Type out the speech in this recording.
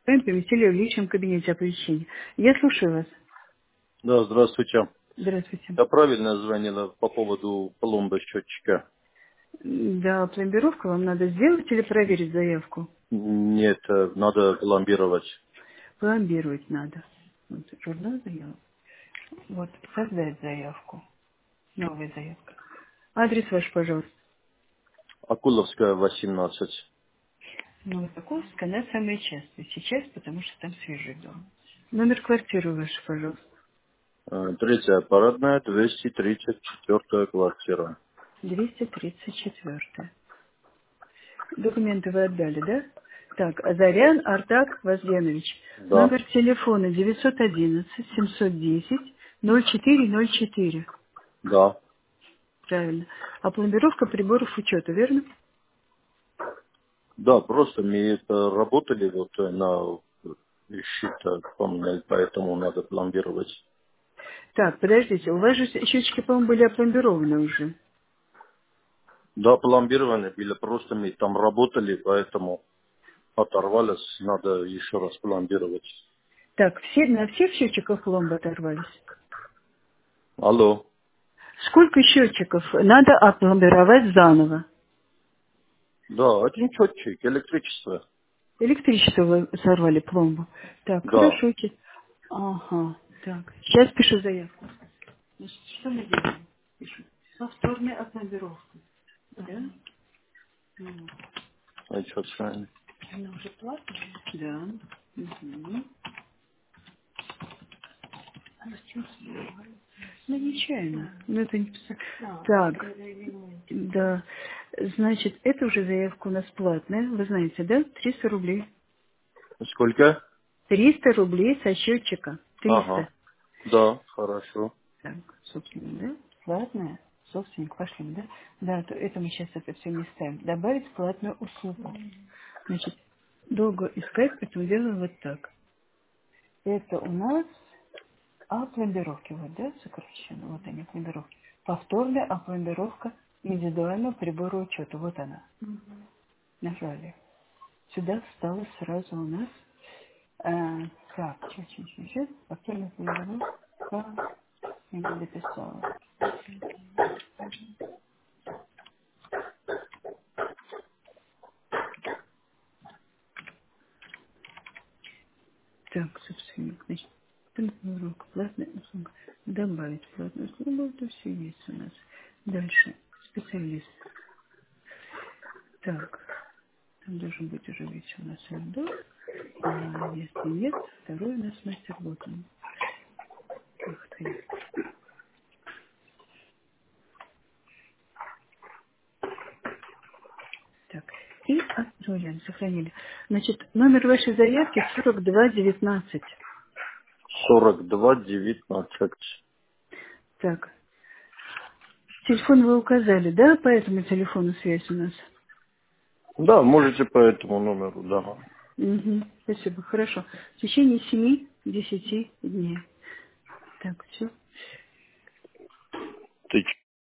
Поместили в личном кабинете оповещения. Я слушаю вас. Да, здравствуйте. Здравствуйте. Я правильно звонила по поводу пломбы счетчика? Да, пломбировку вам надо сделать или проверить заявку? Нет, надо пломбировать. Пломбировать надо. Вот, журнал заявок. Вот, создать заявку. Новая заявка. Адрес ваш, пожалуйста. Акуловская, 18. Новосокольская, она самая частая сейчас, потому что там свежий дом. Номер квартиры ваш, пожалуйста. Третья парадная, 234 квартира. 234. Документы вы отдали, да? Так, Азарян Артак Вазгенович. Да, Номер телефона 911-710-0404. да. Правильно. А пломбировка приборов учета, верно? Да, просто мы это работали вот на счета, поэтому надо пломбировать. Так, подождите, у вас же счетчики, по-моему, были опломбированы уже. Да, пломбирование были, просто мы там работали, поэтому оторвались, надо еще раз пломбировать. Так, на всех счетчиках пломбы оторвались? Алло. Сколько счетчиков надо опломбировать заново? Да, один счетчик, электричество. Электричество вы сорвали пломбу. Так, Да. хорошо. Ага, так. Сейчас пишу заявку. Значит, что мы делаем? Пишу. Повторная опломбировка. Да? Ну, А что с вами? она уже платная? Да. Угу. Она с чем связана? Ну, нечаянно. Ну, это не так, да. Значит, это уже заявка у нас платная. Вы знаете, да? 300 рублей. Сколько? 300 рублей со счетчика. 300. Ага. Да, хорошо. Так, собственно, да? Платная. Собственник, пошли, да? Да, то это мы сейчас это все не ставим. Добавить платную услугу. Значит, долго искать, поэтому делаем вот так. Это у нас опломбировки, вот, да, сокращенно, вот они, опломбировки. Повторная опломбировка индивидуального прибора учета, вот она. Нажали. Сюда встала сразу у нас, так, чуть-чуть, повторная опломбировка, я не дописала. Так, собственно, значит, опломбировка, платная услуга. Добавить платную услугу, это все есть у нас. Дальше, специалист. Так, там должен быть уже ведь у нас индус. А если нет, второй у нас мастер Ботан. Ух ты. Так. И отправляем, сохранили. Значит, номер вашей заявки 4219. 4219. Так. Телефон вы указали, да? По этому телефону связь у нас. Да, можете по этому номеру, да. Угу. Спасибо. Хорошо. В течение 7-10 дней. Так, все. Ты